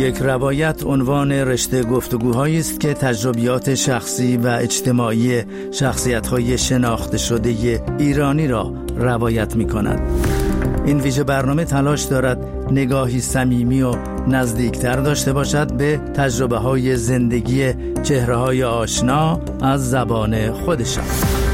یک روایت عنوان رشته گفتگوهایی است که تجربیات شخصی و اجتماعی شخصیت‌های شناخته شده ایرانی را روایت می‌کند. این ویژه برنامه تلاش دارد نگاهی صمیمی و نزدیکتر داشته باشد به تجربه‌های زندگی چهره‌های آشنا از زبان خودشان.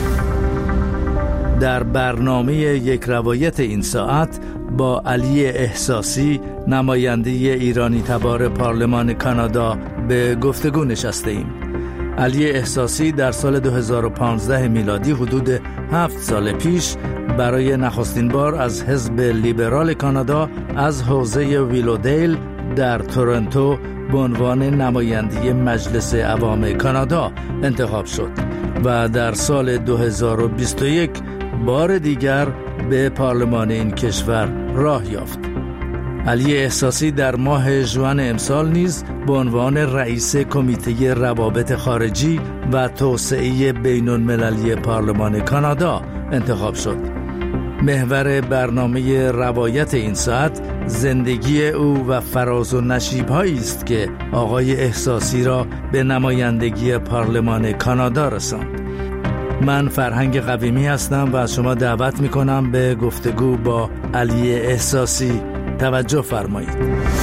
در برنامه یک روایت این ساعت با علی احساسی، نماینده ایرانی تبار پارلمان کانادا، به گفتگو نشسته ایم. علی احساسی در سال 2015 میلادی، حدود 7 سال پیش، برای نخستین بار از حزب لیبرال کانادا از حوزه ویلودیل در تورنتو به عنوان نماینده مجلس عوام کانادا انتخاب شد و در سال 2021 بار دیگر به پارلمان این کشور راه یافت. علی احساسی در ماه ژوئن امسال نیز به عنوان رئیس کمیته روابط خارجی و توسعه بین‌المللی پارلمان کانادا انتخاب شد. محور برنامه روایت این ساعت زندگی او و فراز و نشیب‌هایی است که آقای احساسی را به نمایندگی پارلمان کانادا رساند. من فرهنگ قویمی هستم و از شما دعوت می‌کنم به گفتگو با علی احساسی توجه فرمایید.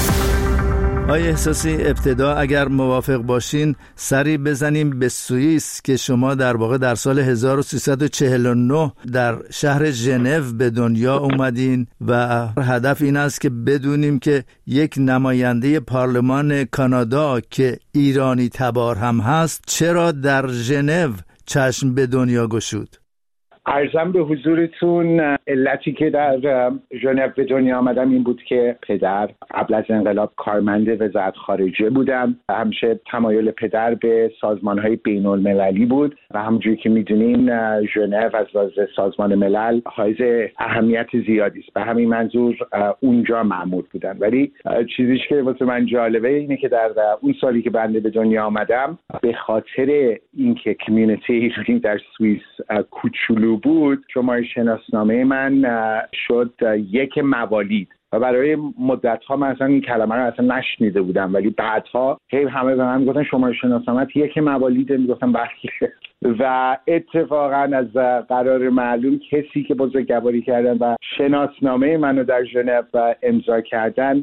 آقای احساسی، ابتدا اگر موافق باشین سری بزنیم به سوئیس که شما در واقع در سال 1349 در شهر ژنو به دنیا اومدین و هدف این است که بدونیم که یک نماینده پارلمان کانادا که ایرانی تبار هم هست چرا در ژنو چشم به دنیا گشود. عرضم به حضورتون، علتی که در ژنو به دنیا آمدم این بود که پدر قبل از انقلاب کارمند وزارت خارجه بودم. همیشه تمایل پدر به سازمان‌های بین‌المللی بود و همونجوری که می‌دونین ژنو از لحاظ سازمان ملل حائز اهمیت زیادی است. به همین منظور اونجا مأمور بودم. ولی چیزی که واسه من جالبه اینه که در اون سالی که بنده به دنیا آمدم، به خاطر اینکه کمیونیتی ایرانی در سوئیس کوچولو بود، شماره شناسنامه من شد 1 موالید و برای مدت‌ها من اصلا این کلمه رو اصلا نشنیده بودم، ولی بعدها همه به من گفتن شماره شناسنامه 1 موالید، میگفتم بله. و اتفاقا از قرار معلوم کسی که بزرگواری کردن و شناسنامه منو در ژنو امضا کردن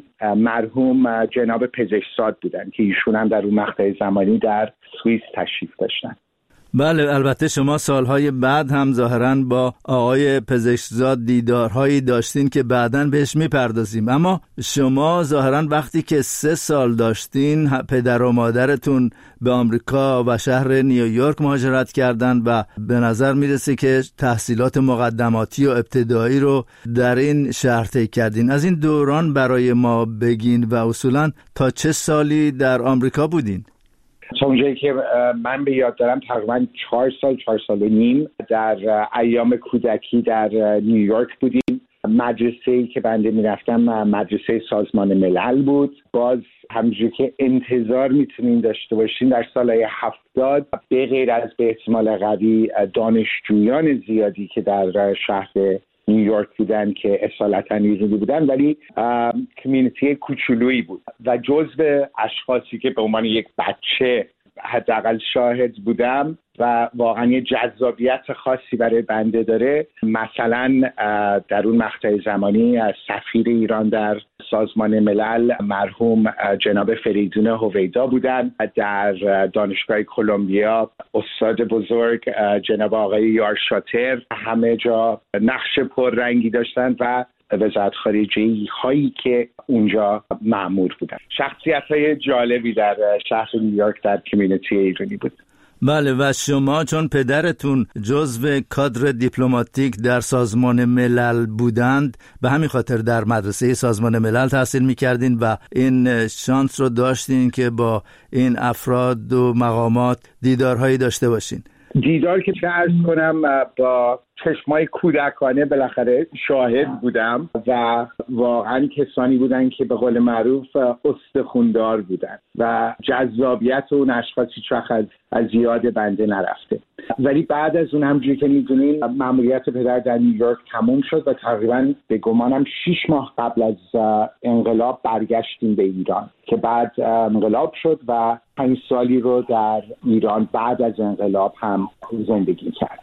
مرحوم جناب پزشکزاد بودن که ایشون هم در اون مقطع زمانی در سوئیس تشریف داشتن. بله، البته شما سالهای بعد هم ظاهراً با آقای پزشکزاد دیدارهایی داشتین که بعداً بهش میپردازیم، اما شما ظاهراً وقتی که 3 سال داشتین پدر و مادرتون به آمریکا و شهر نیویورک مهاجرت کردن و به نظر میرسه که تحصیلات مقدماتی و ابتدایی رو در این شهر طی کردین. از این دوران برای ما بگین و اصولاً تا چه سالی در آمریکا بودین؟ تا اونجایی که من به یاد دارم تقریبا 4 سال و نیم در ایام کودکی در نیویورک بودیم. مدرسه‌ای که بنده میرفتم مدرسه سازمان ملل بود. باز همونجوری که انتظار میتونین داشته باشین در سالهای 70 به غیر از به احتمال قوی دانشجویان زیادی که در شهر نیویورک بودن که اصالتا ایرانی بودن، ولی کمیونیتی کوچولویی بود و جزو اشخاصی که به عنوان یک بچه حداقل شاهد بودم و واقعا یه جذابیت خاصی برای بنده داره. مثلا در اون مقطع زمانی سفیر ایران در سازمان ملل مرحوم جناب فریدون هویدا بودن، در دانشگاه کلمبیا استاد بزرگ جناب آقای یارشاتر همه جا نقش پررنگی داشتن و وزارت خارجه هایی که اونجا مأمور بودن. شخصیت‌های جالبی در شهر نیویورک در کمیونیتی ایرانی بود. بله، و شما چون پدرتون جزو کادر دیپلماتیک در سازمان ملل بودند، به همین خاطر در مدرسه سازمان ملل تحصیل می‌کردین و این شانس رو داشتین که با این افراد و مقامات دیدارهایی داشته باشین. دیدار که چه عرض کنم، با چشمای کودکانه بالاخره شاهد بودم و واقعا کسانی بودن که به قول معروف استخوندار بودن و جذابیت اون اشخاص هیچ وقت از یاد بنده نرفته. ولی بعد از اون همونجوری که میدونین مأموریت پدر در نیویورک تموم شد و تقریبا به گمانم 6 ماه قبل از انقلاب برگشتیم به ایران که که بعد انقلاب شد و 5 سالی رو در ایران بعد از انقلاب هم زندگی کرد.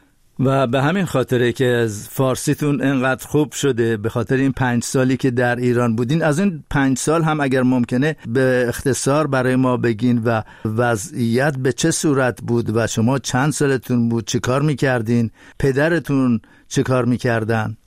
و به همین خاطره که از فارسیتون انقدر خوب شده، به خاطر این 5 سالی که در ایران بودین. از این 5 سال هم اگر ممکنه به اختصار برای ما بگین و وضعیت به چه صورت بود و شما چند سالتون بود، چه کار میکردین، پدرتون چه کار میکردن؟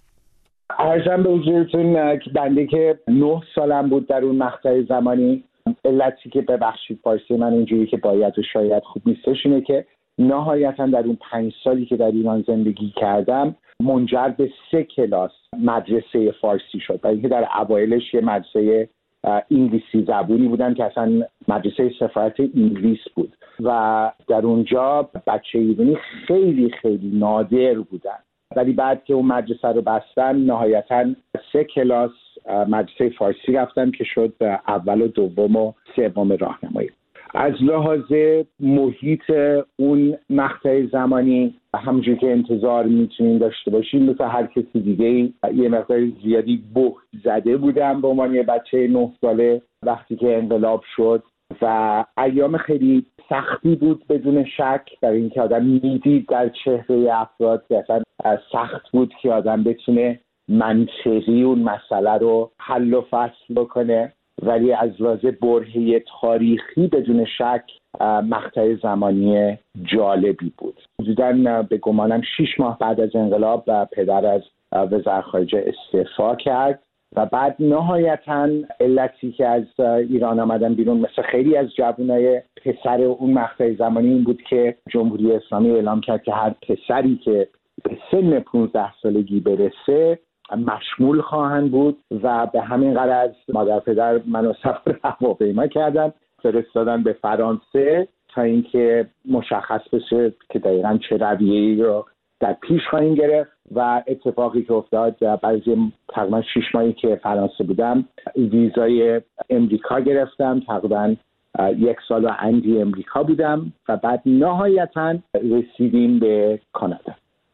عرضم به حضورتون که بنده که 9 سالم بود در اون مقطع زمانی، علتی که ببخشید فارسی من اینجوری که باید و شاید خوب نیستش اینه که نهایتا در اون 5 سالی که در ایران زندگی کردم منجر به 3 کلاس مدرسه فارسی شد. برای اینکه در اوایلش یه مدرسه انگلیسی زبونی بودن که اصلا مدرسه سفارت انگلیس بود و در اونجا بچه ایرانی خیلی خیلی نادر بودن، ولی بعد که اون مدرسه رو بستن نهایتا 3 کلاس مدرسه فارسی رفتم که شد اول و دوم و سوم راهنمایی. از لحاظ محیط اون مقطع زمانی همونجوری که انتظار میتونین داشته باشین مثل هر کسی دیگه یه مقدار زیادی بهت زده بودم به عنوان یه بچه 9 ساله وقتی که انقلاب شد و ایام خیلی سختی بود بدون شک، در این که آدم میدید در چهره افراد که اصلا سخت بود که آدم بتونه منطقی اون مسئله رو حل و فصل بکنه، ولی از لحاظ برهه تاریخی بدون شک مقطع زمانی جالبی بود. حدوداً به گمانم 6 ماه بعد از انقلاب پدر از وزارت خارجه استعفا کرد و بعد نهایتاً علتی که از ایران آمدن بیرون مثل خیلی از جوانای پسر اون مقطع زمانی این بود که جمهوری اسلامی اعلام کرد که هر پسری که به سن 15 سالگی برسه مشمول خواهند بود و به همین غرض مادر پدر منو سفر هواپیما کردن فرستادن به فرانسه تا اینکه مشخص بشه که دقیقاً چه رویه‌ای رو در پیش خواهیم گرفت و اتفاقی که افتاد بعد از تقریباً 6 ماهی که فرانسه بودم ویزای امریکا گرفتم، تقریباً 1 سال و اندی امریکا بودم و بعد نهایتاً رسیدیم به کانادا.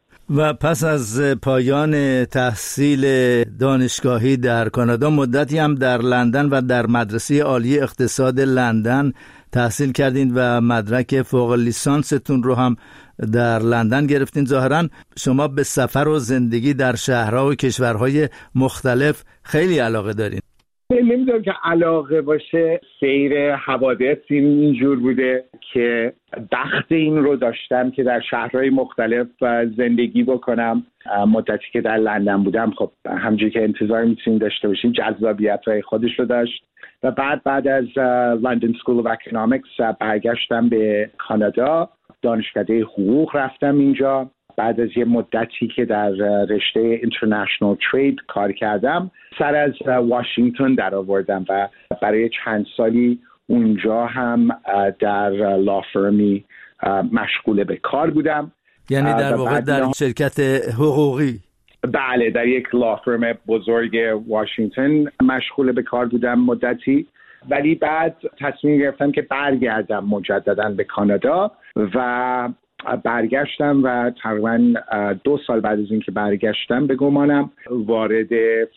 و پس از پایان تحصیل دانشگاهی در کانادا مدتی هم در لندن و در مدرسه عالی اقتصاد لندن تحصیل کردین و مدرک فوق لیسانستون رو هم در لندن گرفتین. ظاهراً شما به سفر و زندگی در شهرها و کشورهای مختلف خیلی علاقه دارین. نمیدونم که علاقه باشه، سیر حوادث اینجور بوده که بخت این رو داشتم که در شهرهای مختلف زندگی بکنم. مدتی که در لندن بودم خب همونجوری که انتظار میتونید داشته باشین جذابیت‌های خودش رو داشت و بعد از لندن سکول اف اکونومیکس برگشتم به کانادا، دانشکده حقوق رفتم اینجا. بعد از یه مدتی که در رشته اینترنشنال ترید کار کردم سر از واشنگتن در آوردم و برای چند سالی اونجا هم در لافرمی مشغول به کار بودم. یعنی در واقع در شرکت حقوقی؟ بله، در یک لافرم بزرگ واشنگتن مشغول به کار بودم مدتی، ولی بعد تصمیم گرفتم که برگردم مجددا به کانادا و برگشتم و تقریباً 2 سال بعد از اینکه برگشتم به گمانم وارد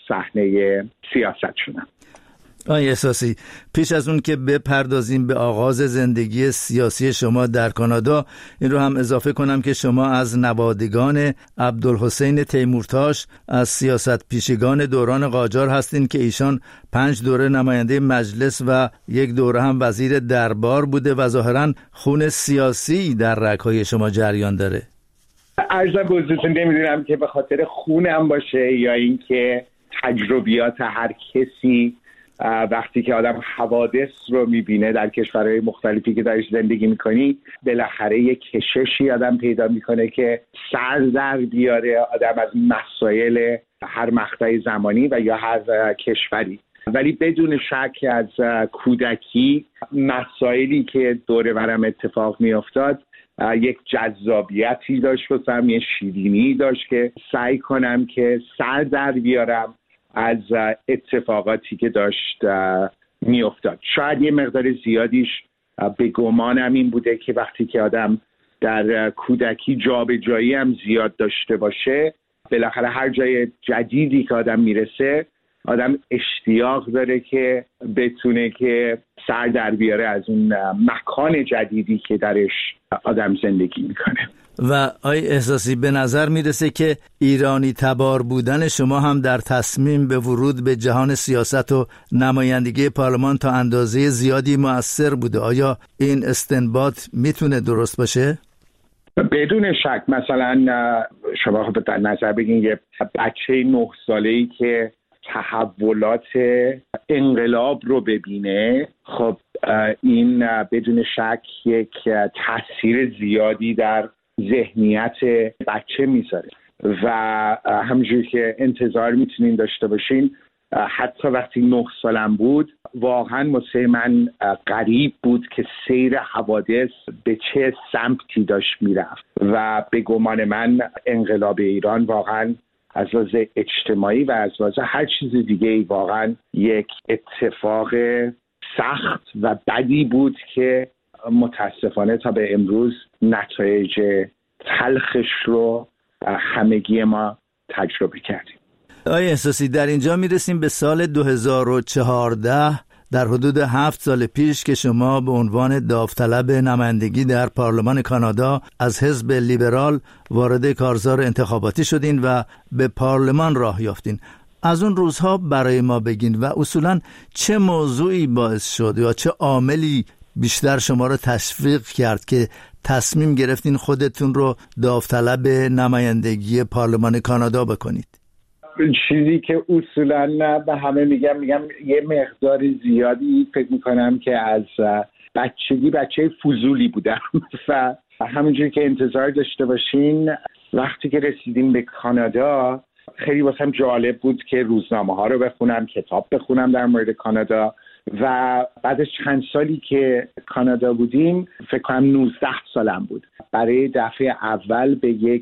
صحنه سیاست شدم. آقای احساسی، پیش از اون که بپردازیم به آغاز زندگی سیاسی شما در کانادا، این رو هم اضافه کنم که شما از نوادگان عبدالحسین تیمورتاش از سیاست پیشگان دوران قاجار هستین که ایشان 5 دوره نماینده مجلس و 1 دوره هم وزیر دربار بوده و ظاهراً خون سیاسی در رگ‌های شما جریان داره. عرضم به حضورتون نمیدونم که به خاطر خونم باشه یا اینکه تجربیات هر کسی وقتی که آدم حوادث رو میبینه در کشورهای مختلفی که درش زندگی میکنی بالاخره یک کششی آدم پیدا میکنه که سر در بیاره آدم از مسائل هر مقطع زمانی و یا هر کشوری. ولی بدون شک از کودکی مسائلی که دور برم اتفاق میافتاد یک جذابیتی داشت و یه شیرینی داشت که سعی کنم که سر در بیارم از اتفاقاتی که داشت میافتاد. شاید یه مقدار زیادیش به گمانم این بوده که وقتی که آدم در کودکی جابجایی هم زیاد داشته باشه بالاخره هر جای جدیدی که آدم میرسه آدم اشتیاق داره که بتونه که سر در بیاره از اون مکان جدیدی که درش آدم زندگی میکنه. و آقای احساسی به نظر میرسه که ایرانی تبار بودن شما هم در تصمیم به ورود به جهان سیاست و نمایندگی پارلمان تا اندازه زیادی مؤثر بوده. آیا این استنباط میتونه درست باشه؟ بدون شک. مثلا شما در نظر بگین یه بچه 9 ساله‌ای که تحولات انقلاب رو ببینه، خب این بدون شک یک تاثیر زیادی در ذهنیت بچه میذاره و همونجوری که انتظار میتونین داشته باشین، حتی وقتی 9 سالم بود واقعا واسه من غریب بود که سیر حوادث به چه سمتی داشت میرفت و به گمان من انقلاب ایران واقعا از لحاظ اجتماعی و از لحاظ هر چیز دیگه واقعا یک اتفاق سخت و بدی بود که متاسفانه تا به امروز نتایج تلخش رو همگی ما تجربه کردیم. آقای احساسی، در اینجا میرسیم به سال 2014، در حدود 7 سال پیش که شما به عنوان داوطلب نمایندگی در پارلمان کانادا از حزب لیبرال وارد کارزار انتخاباتی شدین و به پارلمان راه یافتین. از اون روزها برای ما بگین و اصولاً چه موضوعی باعث شد یا چه عاملی بیشتر شما رو تشویق کرد که تصمیم گرفتین خودتون رو داوطلب نمایندگی پارلمان کانادا بکنید؟ چیزی که اصولاً به همه میگم یه مقدار زیادی فکر میکنم که از بچگی بچه فضولی بودم و همونجوری که انتظار داشته باشین وقتی که رسیدیم به کانادا خیلی واسم جالب بود که روزنامه ها رو بخونم، کتاب بخونم در مورد کانادا و بعد از چند سالی که کانادا بودیم، فکر کنم 19 سالم بود، برای دفعه اول به یک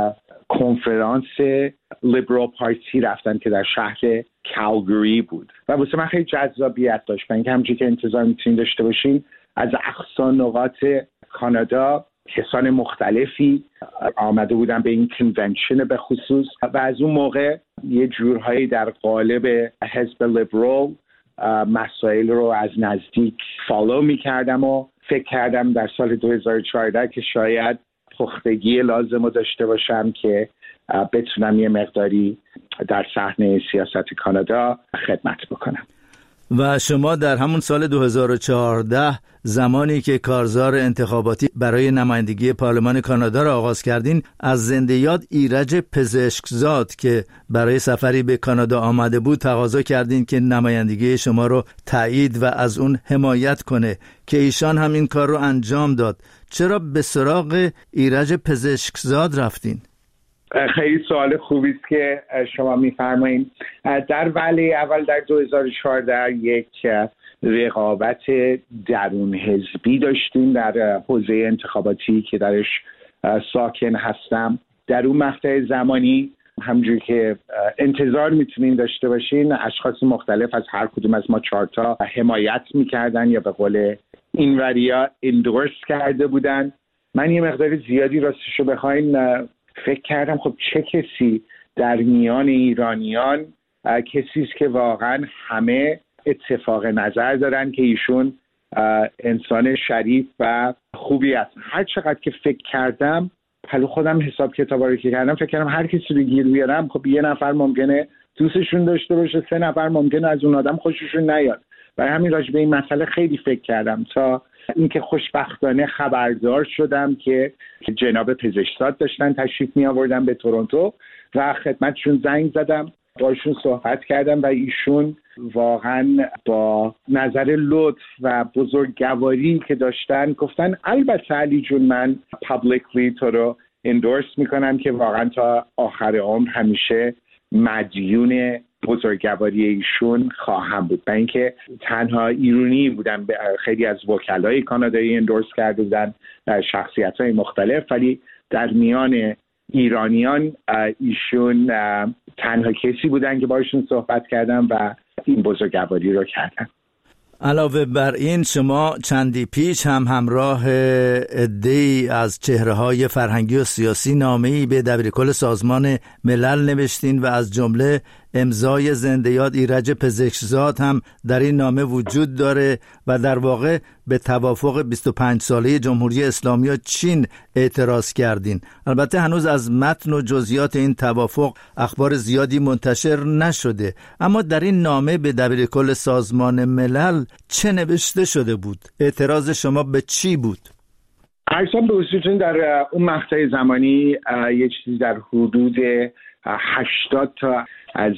کنفرانس لیبرال پارتی رفتن که در شهر کالگری بود و واسه من خیلی جذابیت داشت. من که همونجوری که انتظار میتونین داشته باشین از اقصا نقاط کانادا کسان مختلفی آمده بودن به این کنونشن به خصوص و از اون موقع یه جورهایی در قالب حزب لیبرال مسائل رو از نزدیک فالو میکردم و فکر کردم در سال 2014 که شاید پختگی لازم رو داشته باشم که بتونم یه مقداری در صحنه سیاست کانادا خدمت بکنم. و شما در همون سال 2014 زمانی که کارزار انتخاباتی برای نمایندگی پارلمان کانادا را آغاز کردین، از زنده یاد ایرج پزشکزاد که برای سفری به کانادا آمده بود تقاضا کردین که نمایندگی شما رو تایید و از اون حمایت کنه که ایشان هم این کار رو انجام داد. چرا به سراغ ایرج پزشکزاد رفتین؟ خیلی سوال خوبی است که شما می‌فرمایید. در ولی اول در 2014 یک رقابت درون حزبی داشتیم در حوزه انتخاباتی که درش ساکن هستم. در اون مقطع زمانی همونجوری که انتظار میتونین داشته باشین اشخاص مختلف از هر کدوم از ما 4 تا حمایت میکردن یا به قول اینوریا اندورس کرده بودن. من یه مقدار زیادی راستشو بخواین فکر کردم خب چه کسی در میان ایرانیان کسی است که واقعا همه اتفاق نظر دارن که ایشون انسان شریف و خوبی است. هر چقدر که فکر کردم پلو خودم حساب کتابا رو که کردم فکر کردم هر کسی رو گیر بیارم خب یه نفر ممکنه دوستشون داشته باشه، 3 نفر ممکنه از اون آدم خوششون نیاد. برای همین راجع به این مسئله خیلی فکر کردم تا اینکه خوشبختانه خبردار شدم که جناب پزشکزاد داشتن تشریف می آوردن به تورنتو و خدمتشون زنگ زدم، باشون صحبت کردم و ایشون واقعا با نظر لطف و بزرگواری که داشتن گفتن البته علی جون من پابلیکلی تو رو اندورس میکنم که واقعا تا آخر عمر همیشه مدیون بزرگواری ایشون خواهم بود. و اینکه تنها ایرانی بودن، خیلی از وکلای کانادایی اندورس کرده بودن، شخصیت‌های مختلف، ولی در میان ایرانیان ایشون تنها کسی بودن که باشون صحبت کردم و این بزرگواری رو کردن. علاوه بر این شما چندی پیش هم همراه عده‌ای از چهره‌های فرهنگی و سیاسی نامه‌ای به دبیرکل سازمان ملل نوشتین و از جمله امضای زنده یاد ایرج پزشکزاد هم در این نامه وجود داره و در واقع به توافق 25 ساله جمهوری اسلامی و چین اعتراض کردین. البته هنوز از متن و جزئیات این توافق اخبار زیادی منتشر نشده، اما در این نامه به دبیرکل سازمان ملل چه نوشته شده بود؟ اعتراض شما به چی بود؟ ارزم به حضورتون در اون مقطع زمانی یه چیزی در حدود 80 تا از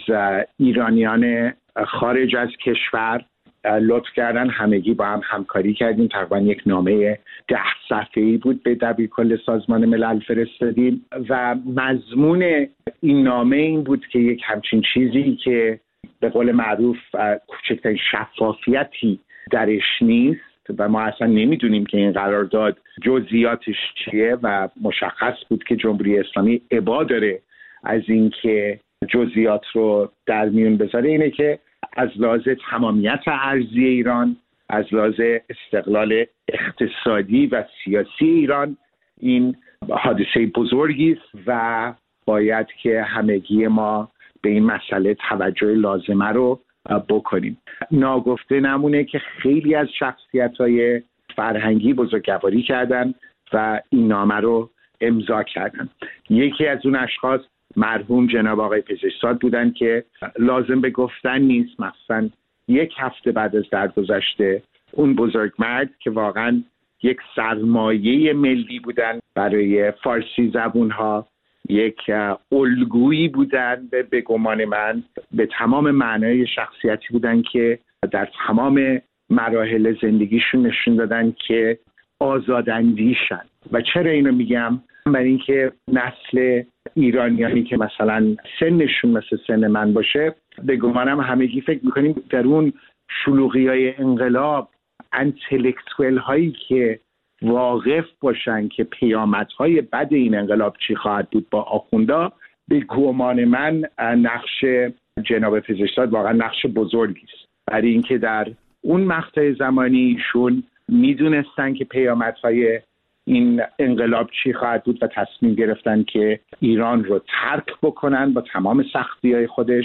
ایرانیان خارج از کشور لطف کردن، همگی با هم همکاری کردیم، تقریبا یک نامه 10 صفحه‌ای بود به دبیرکل سازمان ملل فرستادیم و مضمون این نامه این بود که یک همچین چیزی که به قول معروف کوچکترین شفافیتی درش نیست و ما اصلا نمیدونیم که این قرارداد جزئیاتش چیه و مشخص بود که جمهوری اسلامی ابا داره از این که جزئیات رو در میون بذاره، اینه که از لحاظ تمامیت ارضی ایران، از لحاظ استقلال اقتصادی و سیاسی ایران این حادثه بزرگی است و باید که همگی ما به این مسئله توجه لازمه رو بکنیم. ناگفته نمونه که خیلی از شخصیت‌های فرهنگی بزرگواری کردن و این نامه رو امضا کردن. یکی از اون اشخاص مرحوم جناب آقای پزشکزاد بودن که لازم به گفتن نیست، مثلا 1 هفته بعد از درگذشت اون بزرگمرد که واقعا یک سرمایه ملی بودن برای فارسی زبونها، یک الگویی بودن به گمان من، به تمام معنای شخصیتی بودن که در تمام مراحل زندگیشون نشون دادن که آزاداندیشن. و چرا اینو میگم؟ برای اینکه نسل ایرانیانی که مثلا سنشون مثل سن من باشه، به گمانم همگی فکر میکنیم در اون شلوغی‌های انقلاب انتلکتوئل هایی که واقف باشن که پیامدهای بد این انقلاب چی خواهد بود با آخوندا، به گمان من نقش جناب پزشکزاد واقعا نقش بزرگی است، برای اینکه در اون مقطع زمانی ایشون میدونستن که پیامدهای این انقلاب چی خواهد بود و تصمیم گرفتن که ایران رو ترک بکنن با تمام سختی‌های خودش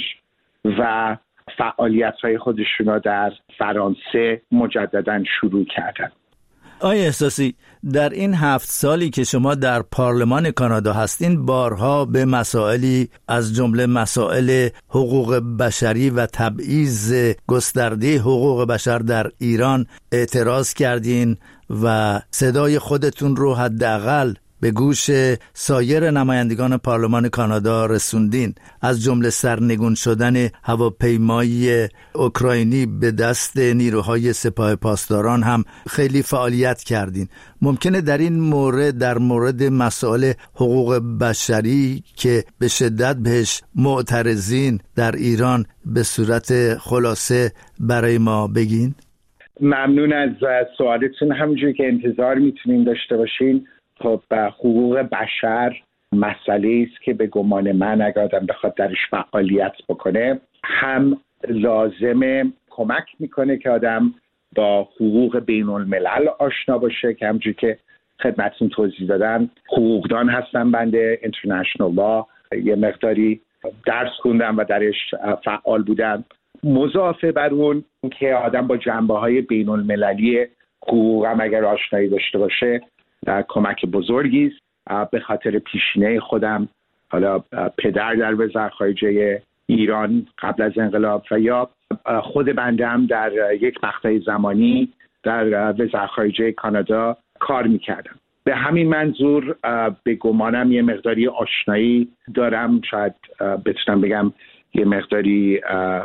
و فعالیت‌های خودشون رو در فرانسه مجدداً شروع کردن. آقای احساسی، در این 7 سالی که شما در پارلمان کانادا هستین بارها به مسائلی از جمله مسائل حقوق بشری و تبعیض گسترده حقوق بشر در ایران اعتراض کردین و صدای خودتون رو حداقل به گوش سایر نمایندگان پارلمان کانادا رسوندین، از جمله سرنگون شدن هواپیمای اوکراینی به دست نیروهای سپاه پاسداران هم خیلی فعالیت کردین. ممکنه در این مورد، در مورد مسائل حقوق بشری که به شدت بهش معترضین در ایران به صورت خلاصه برای ما بگین؟ ممنون از سوالتون. همونجوری که انتظار میتونین داشته باشین، خب حقوق بشر مسئله است که به گمان من اگر آدم بخواد درش فعالیت بکنه، هم لازمه کمک میکنه که آدم با حقوق بین الملل آشنا باشه، که همونجوری که خدمتتون توضیح دادم حقوقدان هستم، بنده اینترنشنال لا یه مقداری درس خوندم و درش فعال بودم. مضافه بر اون که آدم با جنبه‌های بین المللی حقوق هم اگر آشنایی داشته باشه کمک بزرگی است. به خاطر پیشینه خودم، حالا پدر در وزارت خارجه ایران قبل از انقلاب و یا خود بنده هم در یک مقطع زمانی در وزارت خارجه کانادا کار میکردم. به همین منظور به گمانم یه مقداری آشنایی دارم، شاید بتونم بگم یه مقداری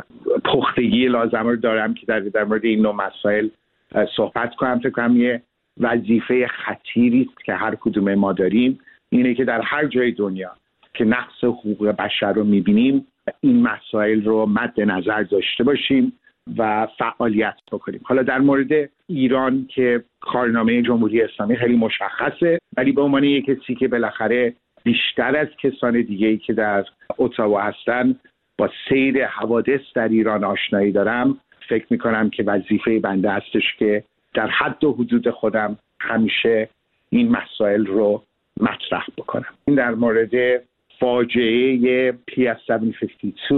پختگی لازم رو دارم که در مورد این نوع مسائل صحبت کنم. فکر کنم یه وظیفه خطیری است که هر کدوم ما داریم، اینه که در هر جای دنیا که نقض حقوق بشر رو میبینیم این مسائل رو مد نظر داشته باشیم و فعالیت بکنیم. حالا در مورد ایران که کارنامه جمهوری اسلامی خیلی مشخصه، ولی به عنوان یک کسی که بالاخره بیشتر از کسان دیگه‌ای که در اتاوا هستن با سیر حوادث در ایران آشنایی دارم، فکر میکنم که وظیفه بنده هستش که در حد و حدود خودم همیشه این مسائل رو مطرح بکنم. این در مورد فاجعه PS752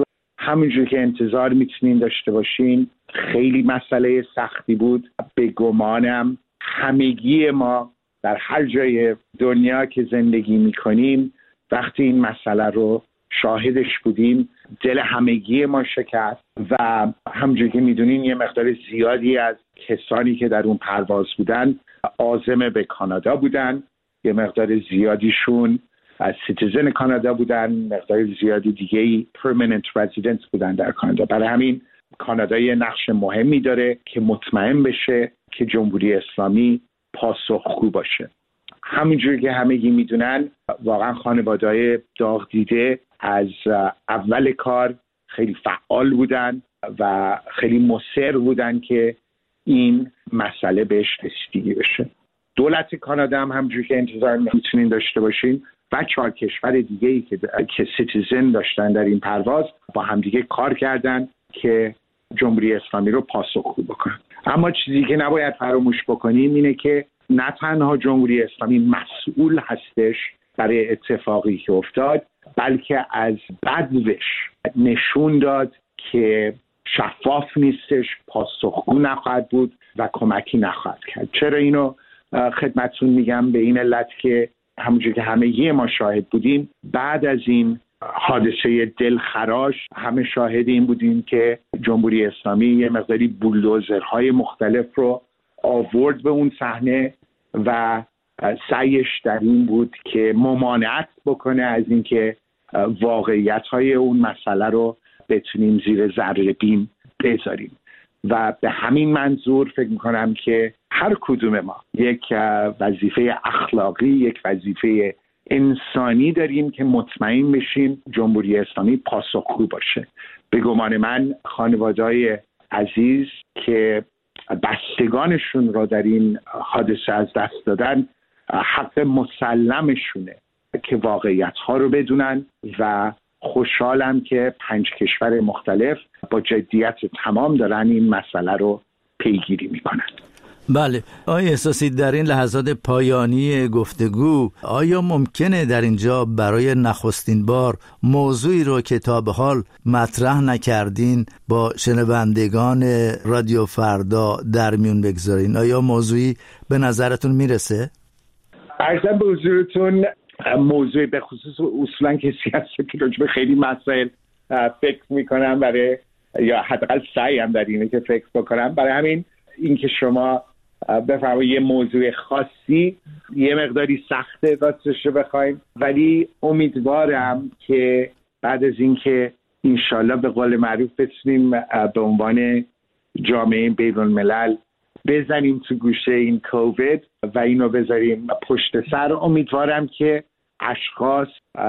همونجور که انتظار میتونین داشته باشین خیلی مسئله سختی بود. به گمانم همگی ما در هر جای دنیا که زندگی میکنیم وقتی این مسئله رو شاهدش بودیم دل همگی ما شکست و همونجور که میدونین یه مقدار زیادی از کسانی که در اون پرواز بودن عازم به کانادا بودن، یه مقدار زیادیشون از سیتیزن کانادا بودن، مقدار زیادی دیگه‌ای پرمننت رزیدنت بودن در کانادا. برای همین کانادا یه نقش مهمی داره که مطمئن بشه که جمهوری اسلامی پاسخگو باشه. همونجوری که همگی میدونن واقعا خانواده‌های داغ دیده از اول کار خیلی فعال بودن و خیلی مصر بودن که این مسئله بهش رسیدگی بشه. دولت کانادا هم همونجوری که انتظار میتونین داشته باشین و 4 کشور دیگه‌ای که سیتیزن داشتن در این پرواز با همدیگه کار کردن که جمهوری اسلامی رو پاسخگو بکنن. اما چیزی که نباید فراموش بکنیم اینه که نه تنها جمهوری اسلامی مسئول هستش برای اتفاقی که افتاد، بلکه از بدوش نشون داد که شفاف نیستش، پاسخگو نخواهد بود و کمکی نخواهد کرد. چرا اینو خدمتتون میگم؟ به این علت که همونجور که همگی ما شاهد بودیم بعد از این حادثه دلخراش همه شاهد این بودیم که جمهوری اسلامی یه مقداری بولدوزرهای مختلف رو آورد به اون صحنه و سعیش در این بود که ممانعت بکنه از اینکه واقعیت‌های اون مسئله رو بتونیم زیر ذره بین بذاریم و به همین منظور فکر میکنم که هر کدوم ما یک وظیفه اخلاقی، یک وظیفه انسانی داریم که مطمئن بشیم جمهوری اسلامی پاسخگو باشه. به گمان من خانواده‌های عزیز که بستگانشون را در این حادثه از دست دادن حق مسلمشونه که واقعیت‌ها رو بدونن و خوشحالم که 5 کشور مختلف با جدیت تمام دارن این مسئله رو پیگیری میکنن. بله، آیا احساسی در این لحظات پایانی گفتگو آیا ممکنه در اینجا برای نخستین بار موضوعی رو که تا به حال مطرح نکردین با شنوندگان رادیو فردا در میون بگذارین؟ آیا موضوعی به نظرتون میرسه؟ عرضم به حضورتون موضوع به خصوص اصولا کسی هست که راجع به خیلی مسائل فکر میکنم برای یا حداقل سعیم در اینه که فکر بکنم. برای همین اینکه شما بفرمایید یه موضوع خاصی یه مقداری سخته راستش رو بخوایم، ولی امیدوارم که بعد از اینکه انشالله به قول معروف بتونیم به عنوان جامعه بین الملل بزنیم تو گوشه این کووید و اینو بذاریم پشت سر، امیدوارم که اشخاص،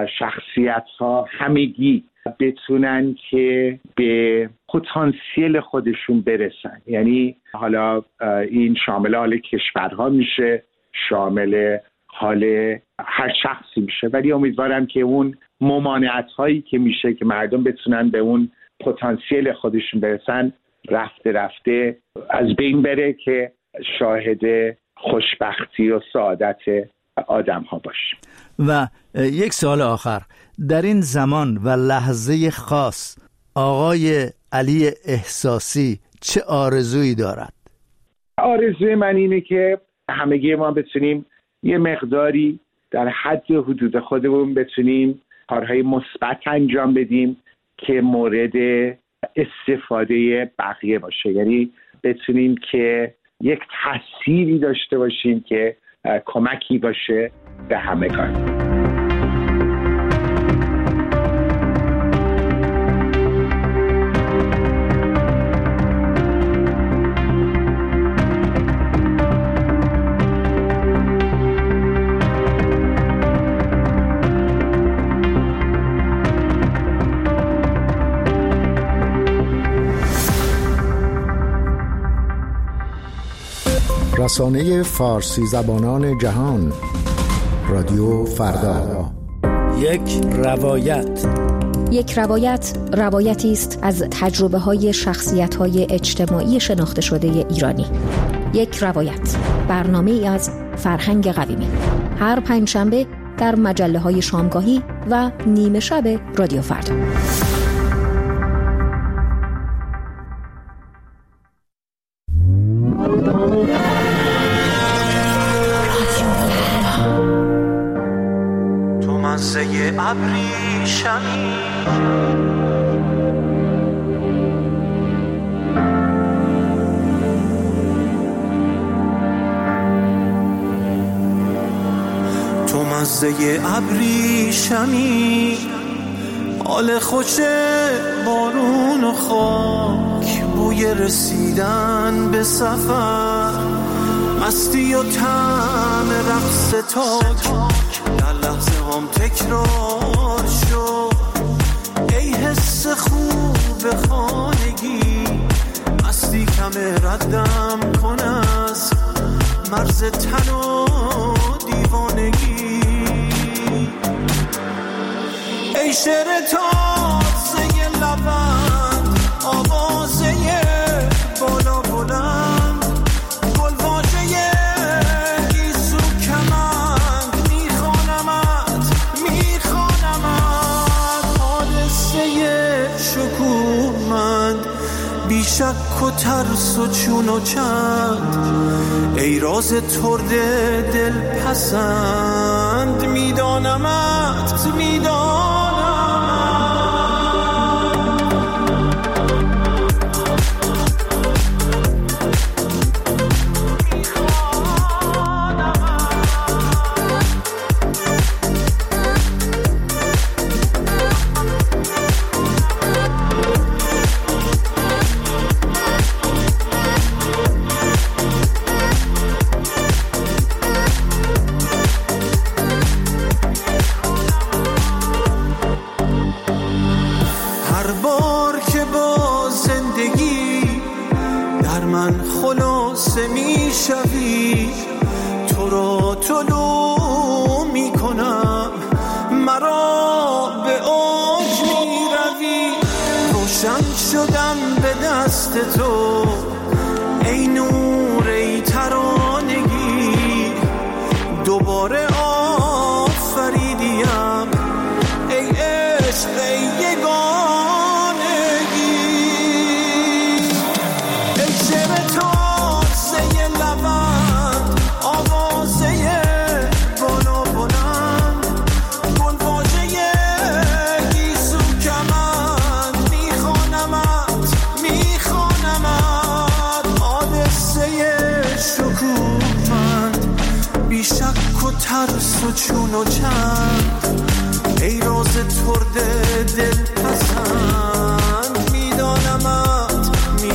شخصیت‌ها همگی بتونن که به پتانسیل خودشون برسن. یعنی حالا این شامل حال کشورها میشه، شامل حال هر شخصی میشه، ولی امیدوارم که اون ممانعت‌هایی که میشه که مردم بتونن به اون پتانسیل خودشون برسن رفته رفته از بین بره که شاهد خوشبختی و سعادت آدم ها باشیم. و یک سوال آخر، در این زمان و لحظه خاص آقای علی احساسی چه آرزویی دارد؟ آرزوی من اینه که همگی ما بتونیم یه مقداری در حد و حدود خودمون بتونیم کارهای مثبت انجام بدیم که مورد استفاده بقیه باشه. یعنی بتونیم که یک تأثیری داشته باشیم که کمکی باشه به همگان. رسانه فارسی زبانان جهان، رادیو فردا. یک روایت روایتی است از تجربه‌های شخصیت‌های اجتماعی شناخته شده ایرانی. یک روایت، برنامه‌ای از فرهنگ قویمی، هر پنجشنبه در مجله‌های شامگاهی و نیمه شب رادیو فردا. ابریشمی تو مزه ابریشمی حال خوش بارون و خاک بوی رسیدن به سفر مستی و طعم رقص تاک در لحظه هم تکرار شد ای حس خوب خانگی مستی کم ردم کن از مرز تن و دیوانگی ای شعر تازه لبند آوازه بالا بلند گلواژه گیسو کمند میخوانمت حادثه شکوهمند بیشک و ترس و چون و چند ای راز ترد دل پسند میدانمت میشوی تو را طلوع میکنم مرا به اوج میروی روشن شدم به دست تو ای نور ای ترانگی دوباره آفریدیم ای عشق ای یگانگی ای شعر تازه لبند آوازه بالا بلند گلواژه گیسو کمند میخوانمت حادثه شکوهمند بیشک و ترس و چون و چند ای راز ترد دل پسند میدانمت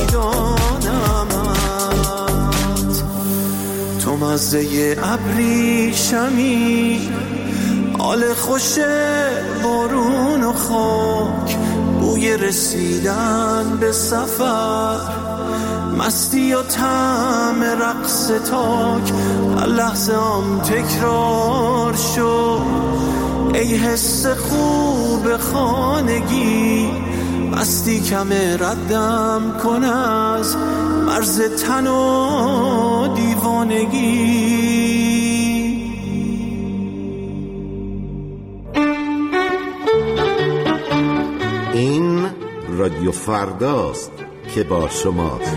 تو مزه ابریشمی حال خوش بارون و خاک بوی رسیدن به سفر مستی و طعم رقص تاک هر لحظه هم تکرار شد ای حس خوب خانگی مستی کم ردم کن از مرز تن و دیوانگی این رادیو فرداست که با شماست.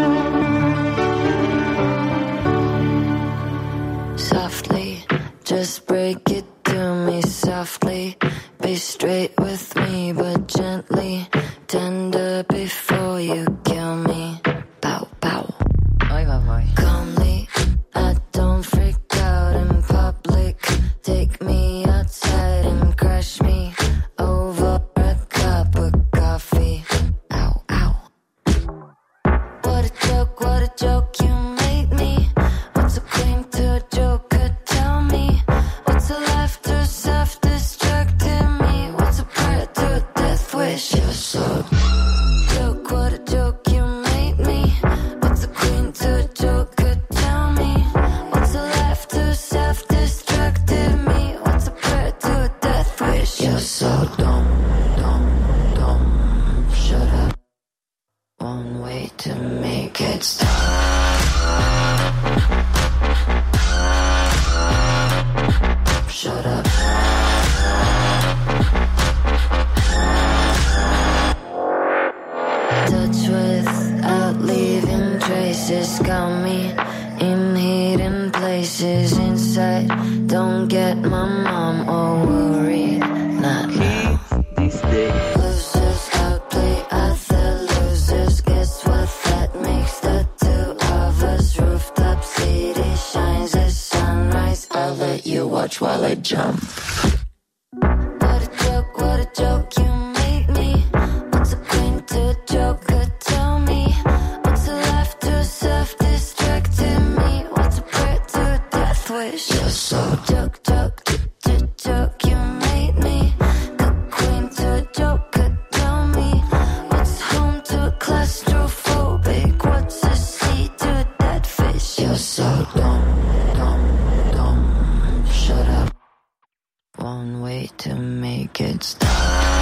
Softly, just break it to me softly. Be straight with me, but gently. Tender before you kill me. Pow, pow. Oi, vai. Calmly, I don't freak out in public. Take me outside and crush me over a cup of coffee. Ow, ow. What a joke you made me. What's a queen to a joker? Tell me. What's a life to self-destructing me? What's a prayer to a death wish? You're so joke, what a joke you made me. What's a queen to a joker? Tell me. What's a life to self-destructing me? What's a prayer to a death wish? You're so dumb, dumb, dumb. Shut up. One way to make it stop. Shut up. Touch without leaving traces. Got me in hidden places inside. Don't get my mom all worried. watch while I jump. What a joke you made me. What's a queen to a joker? Tell me. What's a life to self-distracting me? What's a prayer to a death wish? You're so joke you made me. The queen to a joker. Tell me. What's home to a claustrophobic? What's a sea to a dead fish? You're so dumb. Shut up. One way to make it stop.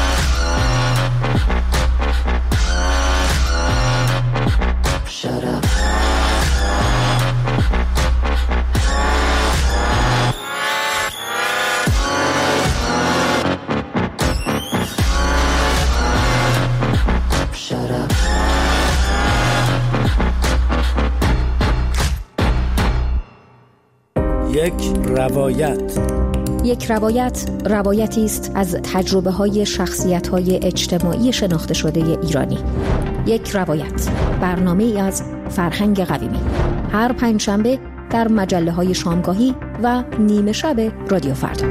Shut up. Shut up. یک روایت روایتی است از تجربه های شخصیت های اجتماعی شناخته شده ایرانی. یک روایت، برنامه ای از فرهنگ قویمی. هر پنجشنبه در مجله های شامگاهی و نیمه شب رادیو فردا.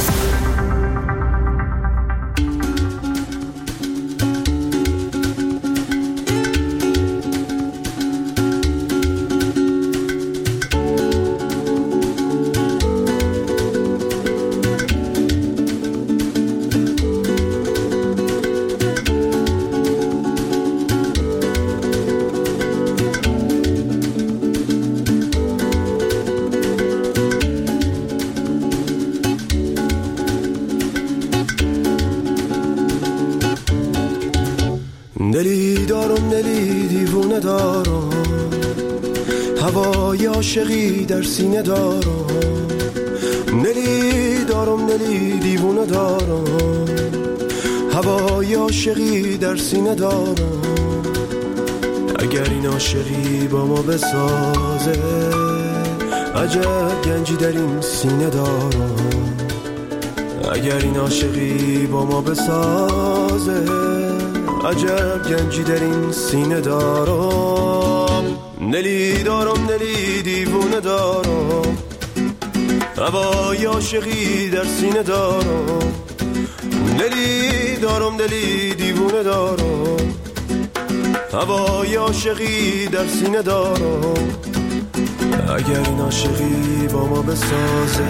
دلی دیوونه دارم، هوای عاشقی در سینه دارم. دلی دیوونه دارم، هوای عاشقی در سینه دارم. اگر این عاشقی با ما بسازه، عجب گنجی در این سینه دارم. اگر این عاشقی با ما بسازه، عجب گنجی در این سینه دارم. دلی دیوونه دارم، هوای عاشقی در سینه دارم. دلی دیوونه دارم، هوای عاشقی در سینه دارم. اگر این عاشقی با ما بسازه،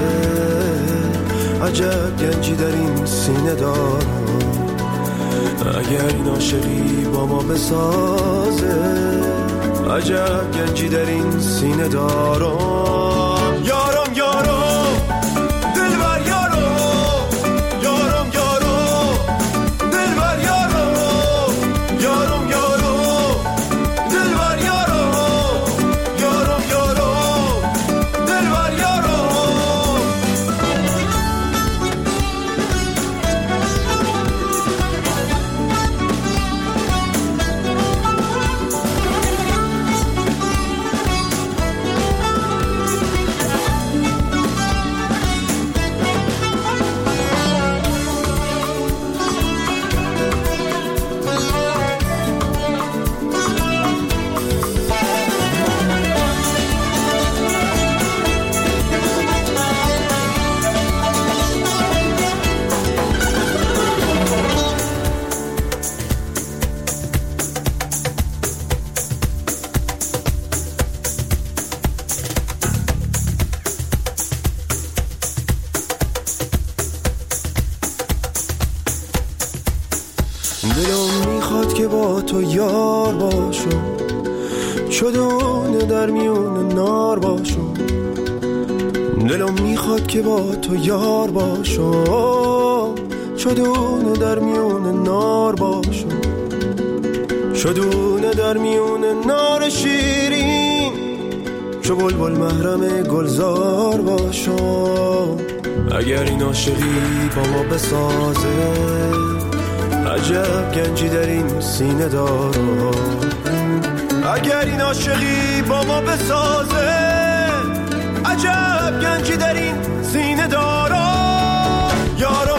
عجب گنجی در این سینه دارم. اگر این عاشقی با ما بسازه، عجب گنجی در این سینه دارم. یارم دلبر یارم، دلبر یارم، دلبر یارم، دلبر یارم. دلم میخواد که با تو یار باشم، چدونه در میون نار باشم. دلم میخواد که با تو یار باشم، چدونه در میون نار باشم. چدونه در میون نار شیرین، چو بلبل محرم گلزار باشم. اگر این عاشقی با ما بسازه، عجب گنجی در این سینه دارم. اگر این عاشقی با ما بسازه، عجب گنجی در این سینه دارم. یارم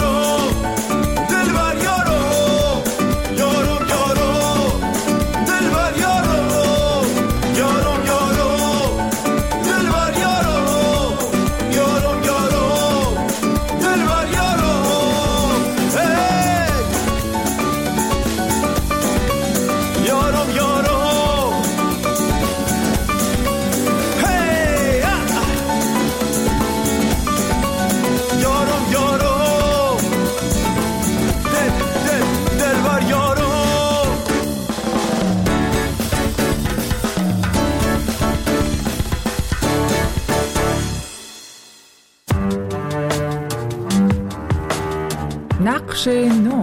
دلبر یارم، دلبر یارم، دلبر یارم، نقش نو.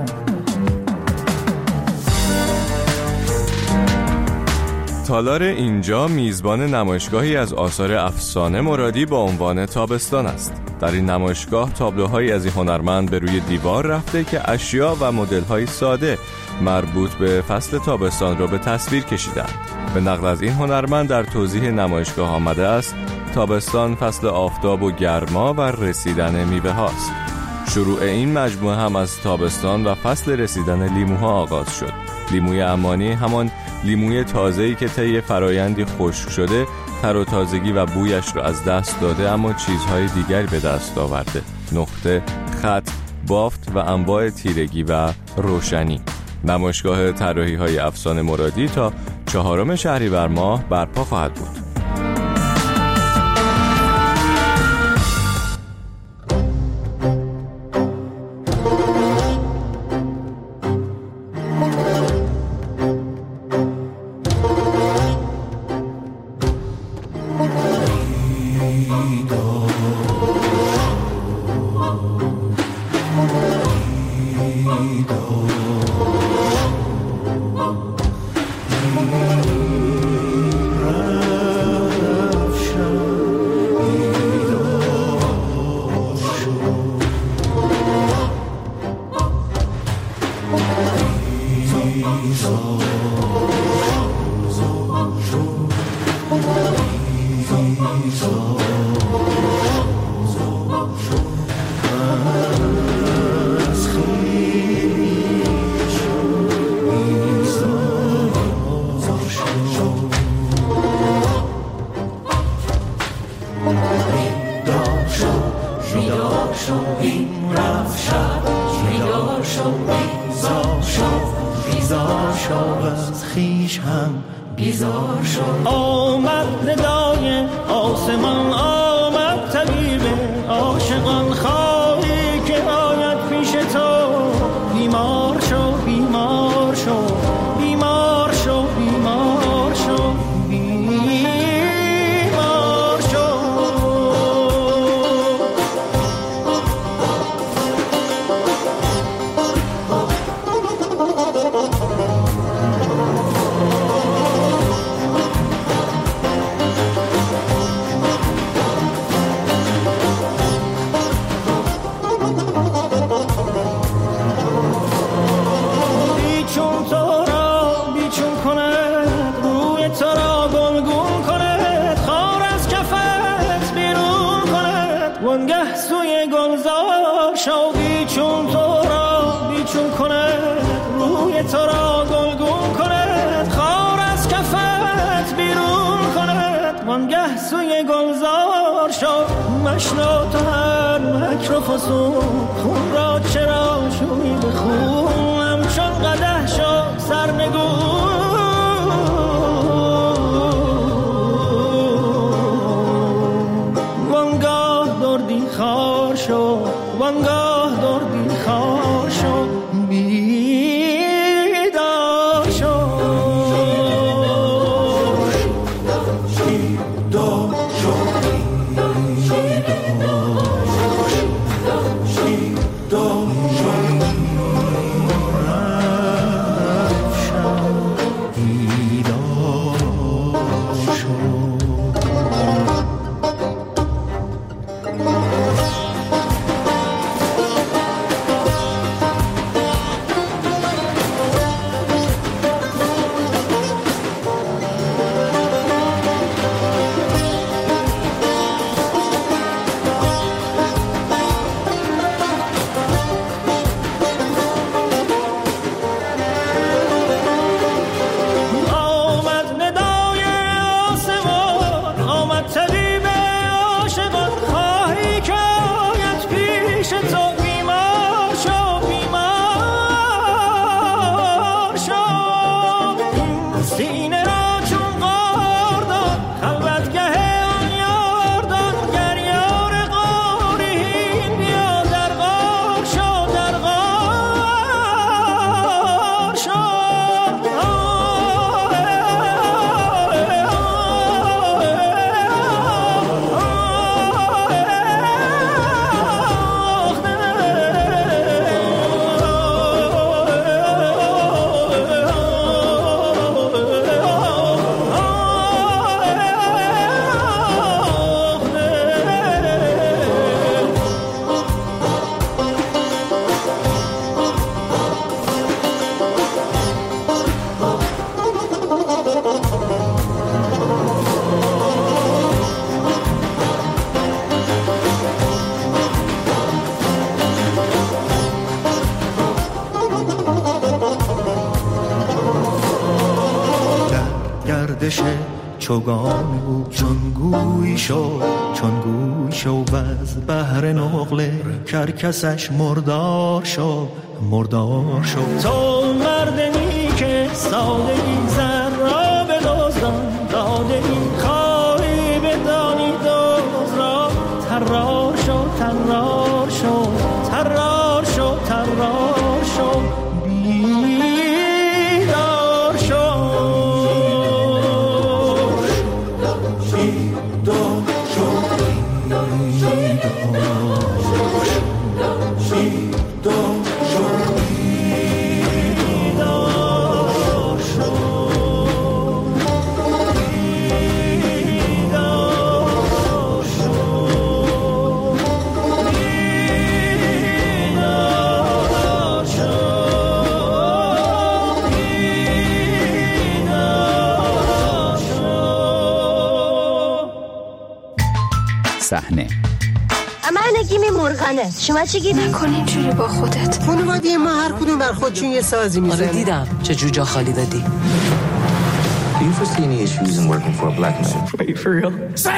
تالار اینجا میزبان نمایشگاهی از آثار افسانه مرادی با عنوان تابستان است. در این نمایشگاه تابلوهایی از این هنرمند به روی دیوار رفته که اشیا و مدل‌های ساده مربوط به فصل تابستان را به تصویر کشیدند. به نقل از این هنرمند در توضیح نمایشگاه آمده است: تابستان فصل آفتاب و گرما و رسیدن میوه هاست. شروع این مجموعه هم از تابستان و فصل رسیدن لیموها آغاز شد. لیموی عمانی همان لیموی تازه‌ای که طی فرایندی خشک شده تر و تازگی و بویش را از دست داده اما چیزهای دیگری به دست آورده: نقطه، خط، بافت و انواع تیرگی و روشنی. نمایشگاه طراحی‌های افسانه مرادی تا 4 شهریور ماه برپا خواهد بود. آمد ندای آسمان، آمد طبیب عاشقان، خواهی که آید پیش تو. بیمار شو، بیمار شو، بیمار شو، بیمار شو، بیمار شو. وانگه سوی گلزار شو، بیچون تو را بیچون کند، روی تو را گلگون کند، خار از کفت بیرون کند. وانگه سوی گلزار شو، مشنو تو هر مکر و فسون، خون را چرا شوی به خون، همچون قدح شو سرنگون. خار شو، وانگاه دردی خار شو، بیدار شو. چوگان او چون گوی شو و از بحر نقل کرکسش مردار شو تو مردمی که سادگی زر را به دزدان داده ای خواهی بدانی دوز را ترار شو بیدار شو صحنه من گیمی مرغنه. شما چی گیمی؟ نکنی اینجوری با خودت. خانواده ما هر کدوم بر خودشون یه سازی میزنه. آره دیدم چه جوجا خالی دادی. Do you foresee any issues in working for a black man? Wait, for real?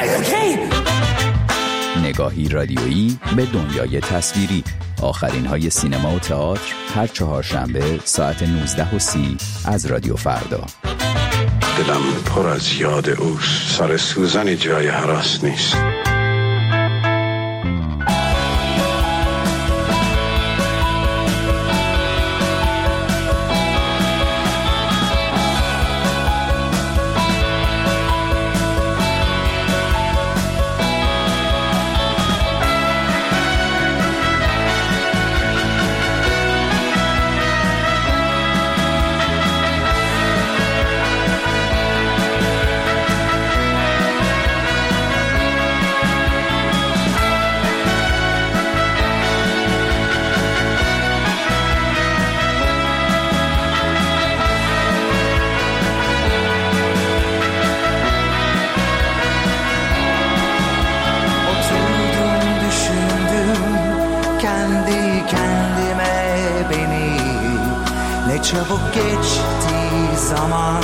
نگاهی رادیویی به دنیای تصویری. آخرین های سینما و تئاتر هر چهارشنبه ساعت 19:30 از رادیو فردا. دلم پر از یاد اوست. سر سوزنی جای هراس نیست. Çabuk geçti zaman.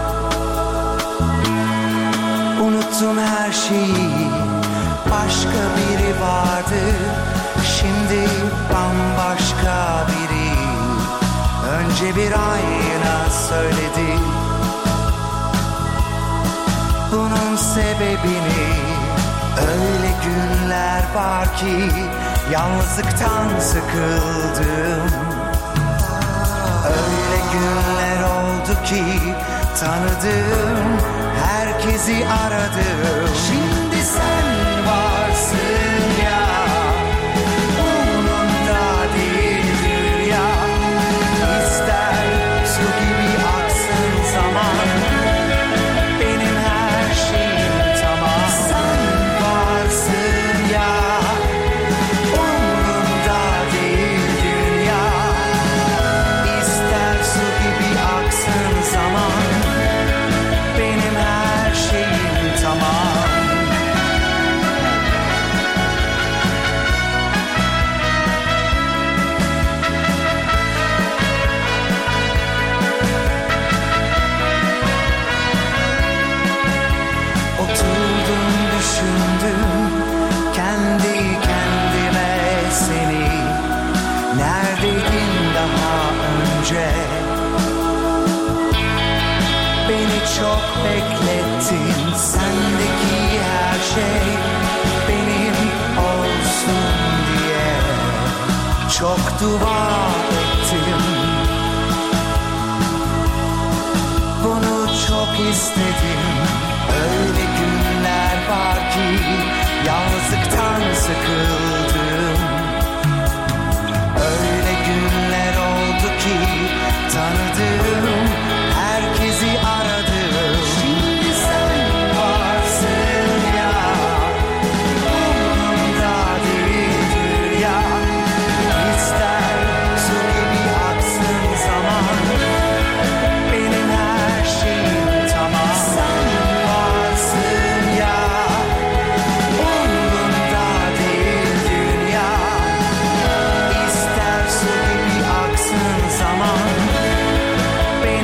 Unuttum her şeyi. Başka biri vardı. Şimdi bambaşka biri. Önce bir ayna söyledi bunun sebebini. Öyle günler var ki yalnızlıktan sıkıldım. Öyle günler oldu ki tanıdım, herkesi aradım. Şimdi sen varsın ya, umurumda değil dünya. İster su gibi aksın zaman, benim her şeyim tamam. Sen varsın ya, umurumda değil dünya. Zaman benim her şeyim tamam. Oturdum düşündüm kendi kendime seni. Neredeydin daha önce? Beni çok beklettin, sendeki her şey benim olsun diye. Çok dua ettim, bunu çok istedim. Öyle günler var ki yalnızlıktan sıkıldım. Öyle günler oldu ki tanıdım, herkesi aradım. Şimdi sen varsın ya, umurumda değil dünya. İster su gibi aksın zaman, benim her şeyim tamam. Sen varsın ya, umurumda değil dünya. İster su gibi aksın zaman,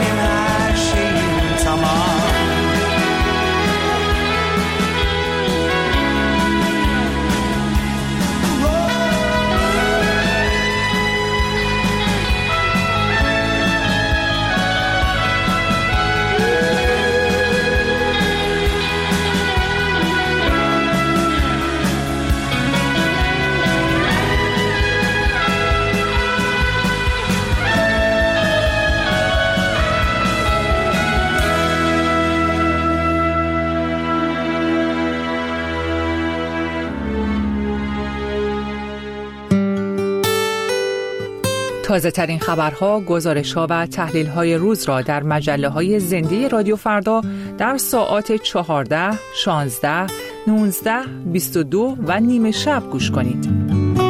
تازه ترین خبرها، گزارش‌ها و تحلیل‌های روز را در مجله‌های زنده رادیو فردا در ساعات 14، 16، 19، 22 و نیمه شب گوش کنید.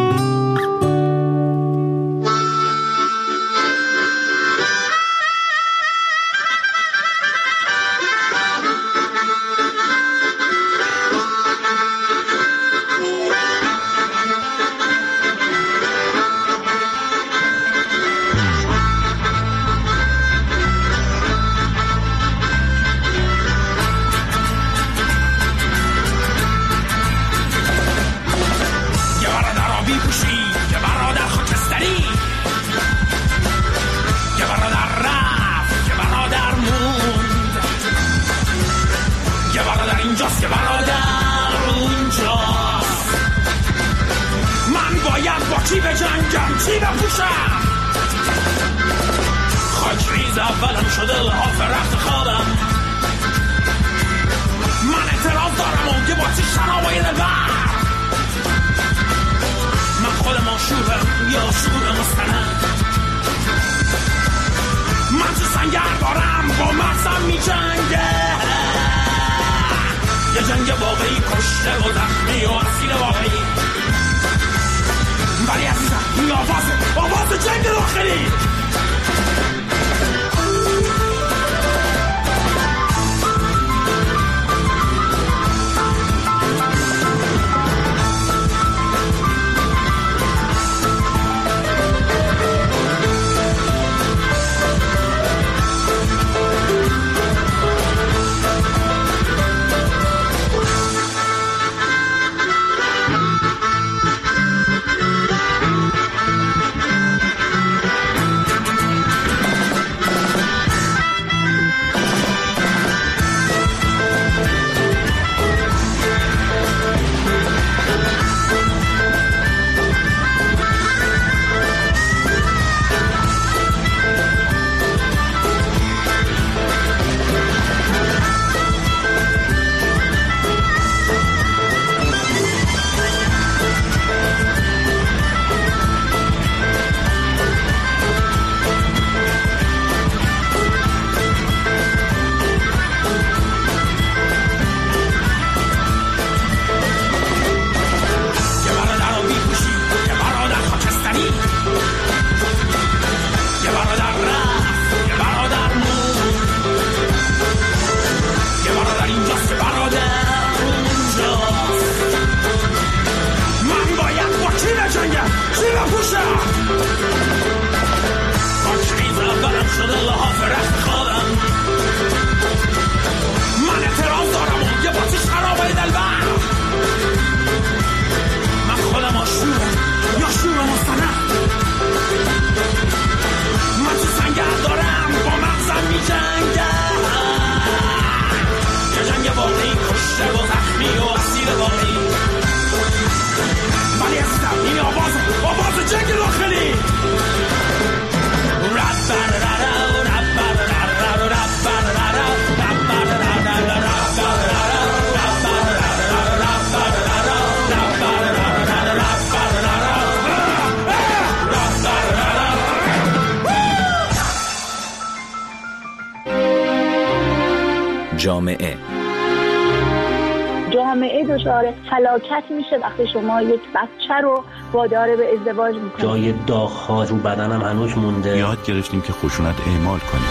جامعه دچار فلاکت میشه وقتی شما یک بچه رو وادار به ازدواج میکنید. جای داغ‌ها رو بدنم هنوز مونده. یاد گرفتیم که خشونت اعمال کنیم.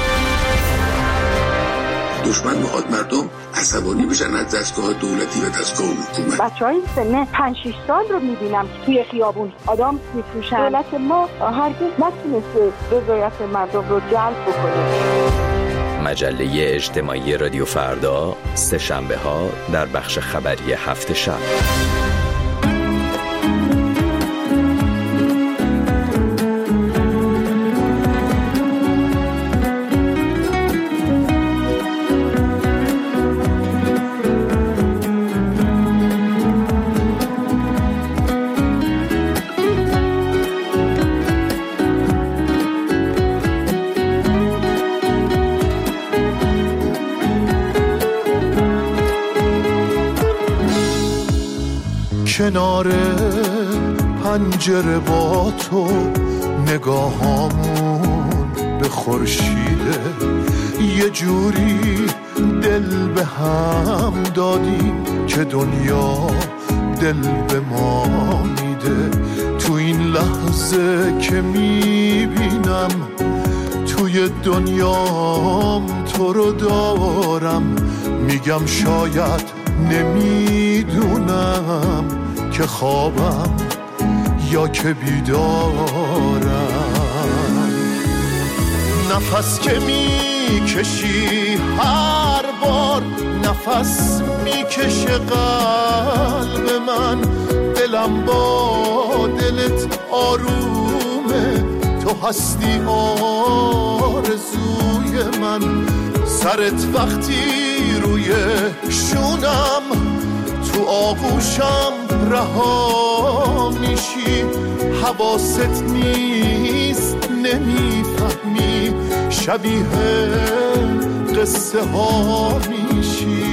دشمن میخواد مردم عصبانی بشن از دستگاه دولتی و دستگاه حکومت. بچهای سن 5-6 سال رو میبینم که توی خیابون آدم میفروشن. دولت ما هرگز نتونسته رضایت مردم رو جلب بکنه. مجله اجتماعی رادیو فردا، سه شنبه ها در بخش خبری هفت شب. کنار پنجره با تو نگاهامون به خورشیده، یه جوری دل به هم دادیم که دنیا دل به ما میده. تو این لحظه که میبینم توی دنیام تو رو دارم، میگم شاید نمیدونم که خوابم یا که بیدارم. نفس که میکشی هر بار، نفس میکشه قلب من، دلم با دلت آرومه، تو هستی آرزوی من. سرت وقتی روی شونم، تو آغوشم رها میشی، حواست نیست نمیفهمی، شبیه قصه ها میشی.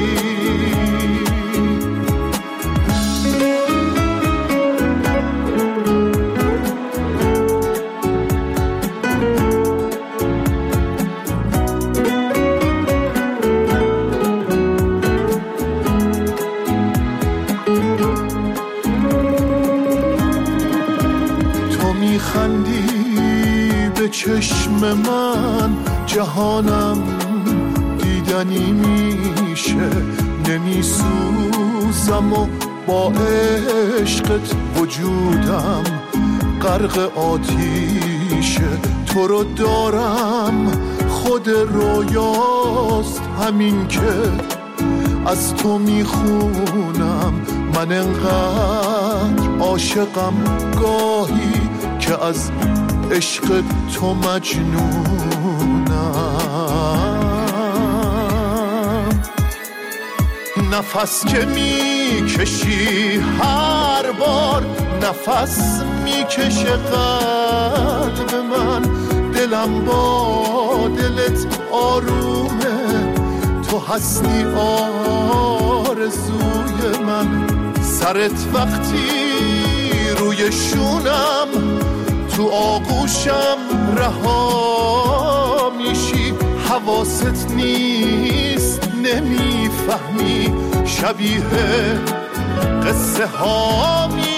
چشم من جهانم دیدنی میشه، نمیسوزم و با عشقت وجودم غرق آتیشه. تو رو دارم خود رویاست همین که از تو میخونم، من انقدر عاشقم گاهی که از عشق تو مجنونم. نفس که میکشی هر بار، نفس میکشه قلب من، دلم با دلت آرومه، تو هستی آرزوی من. سرت وقتی روی شونم، تو آغوشم رها میشی، حواست نیست نمیفهمی، شبیه قصه ها میشی.